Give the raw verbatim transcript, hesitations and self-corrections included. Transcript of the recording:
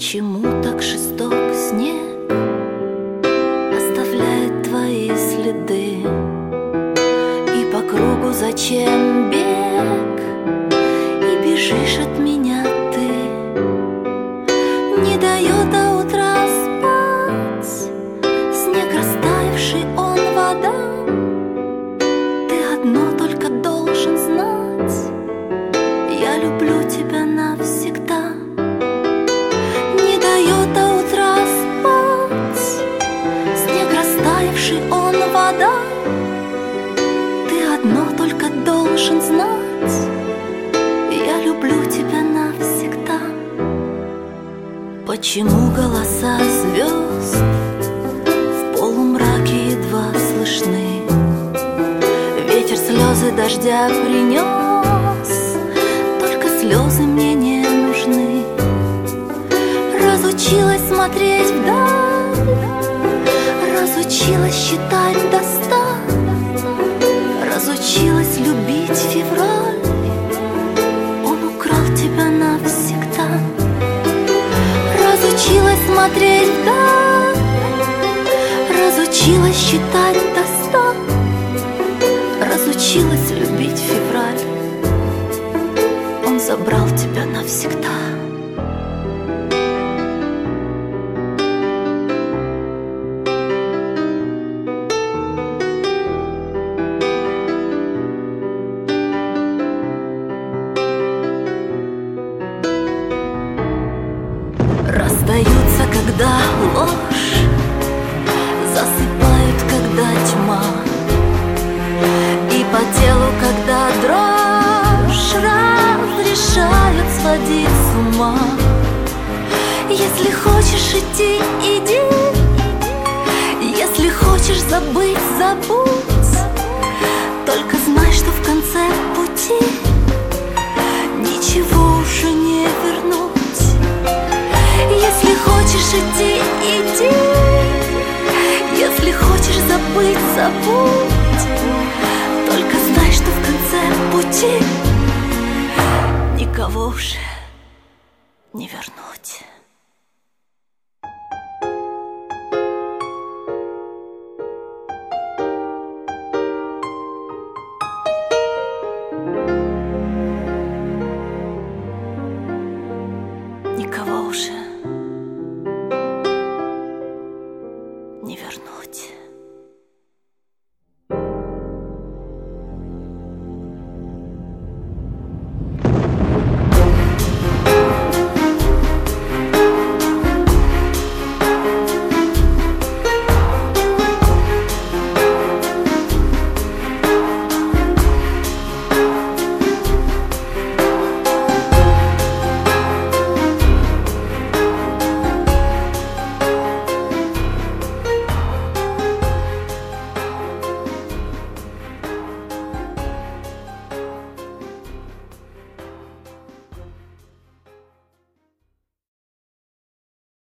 Почему так жесток снег оставляет твои следы? И по кругу зачем бег? И бежишь от меня ты. Не дает до утра спать снег, растаявший он вода. Ты одно только должен знать: я люблю тебя навсегда. Не дает до утра спать снег, растаявший он вода. Ты одно только должен знать: я люблю тебя навсегда. Почему голоса звезд в полумраке едва слышны? Ветер слезы дождя принес, только слезы мне не нужны. Разучилась смотреть вдаль, разучилась считать до ста, разучилась любить февраль. Он украл тебя навсегда. Разучилась смотреть вдаль, разучилась считать до ста, разучилась любить февраль. Он забрал тебя навсегда. Расстаются, когда ложь засыпают, когда тьма, и по телу, когда дрожь разрешают сводить с ума. Если хочешь идти, иди, если хочешь забыть, забудь. Только знай, что в конце пути ничего уже не вернуть. Если хочешь идти, иди, если хочешь забыть, забудь. Только знай, что в конце пути никого уже не вернуть. Никого уже